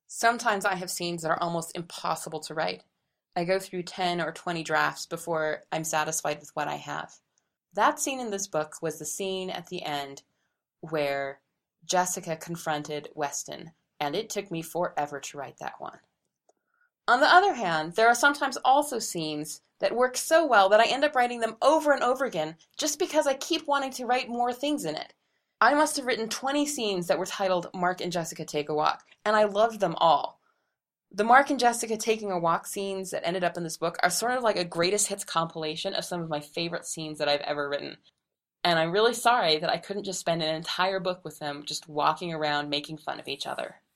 Sometimes I have scenes that are almost impossible to write. I go through 10 or 20 drafts before I'm satisfied with what I have. That scene in this book was the scene at the end where Jessica confronted Weston, and it took me forever to write that one. On the other hand, there are sometimes also scenes that work so well that I end up writing them over and over again just because I keep wanting to write more things in it. I must have written 20 scenes that were titled Mark and Jessica Take a Walk, and I loved them all. The Mark and Jessica taking a walk scenes that ended up in this book are sort of like a greatest hits compilation of some of my favorite scenes that I've ever written. And I'm really sorry that I couldn't just spend an entire book with them just walking around making fun of each other.